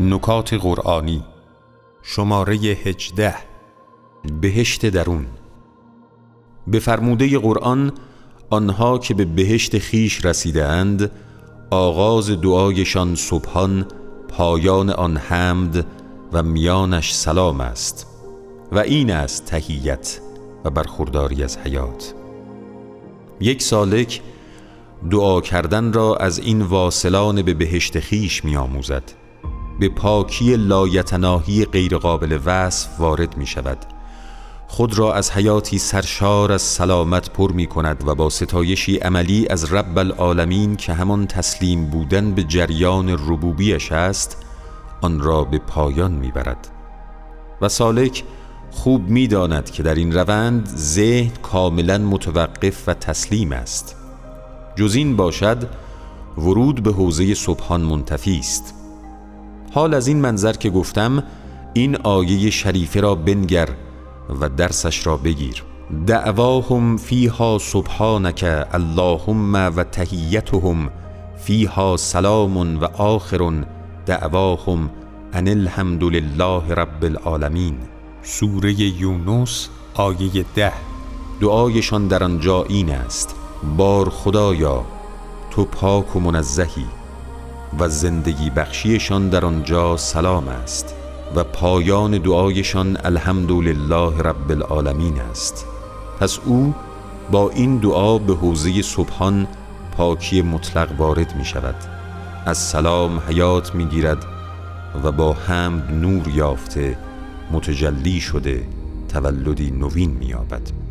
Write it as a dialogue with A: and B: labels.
A: نکات قرآنی شماره 18 بهشت درون. به فرموده قرآن آنها که به بهشت خیش رسیده اند آغاز دعایشان سبحان، پایان آن حمد و میانش سلام است و این است تحیت و برخورداری از حیات. یک سالک دعا کردن را از این واصلان به بهشت خیش می آموزد. به پاکی لایتناهی غیر قابل وصف وارد می شود. خود را از حیاتی سرشار از سلامت پر می کند و با ستایشی عملی از رب العالمین که همان تسلیم بودن به جریان ربوبیش است آن را به پایان می برد. و سالک خوب می داند که در این روند ذهن کاملا متوقف و تسلیم است. جز این باشد ورود به حوزه سبحان منتفی است. حال از این منظر که گفتم این آیه شریفه را بنگر و درسش را بگیر. دعواهم فیها سبحانک اللهم و تحیتهم فیها سلام و آخر دعواهم ان الحمد لله رب العالمین. سوره یونس آیه 10. دعایشان در آنجا این است: بار خدایا تو پاک و منزهی، و زندگی بخشیشان در آنجا سلام است و پایان دعایشان الحمدلله رب العالمین است. پس او با این دعا به حوزه سبحان پاکی مطلق وارد می شود، از سلام حیات می گیرد و با حمد نور یافته متجلی شده تولدی نوین می یابد.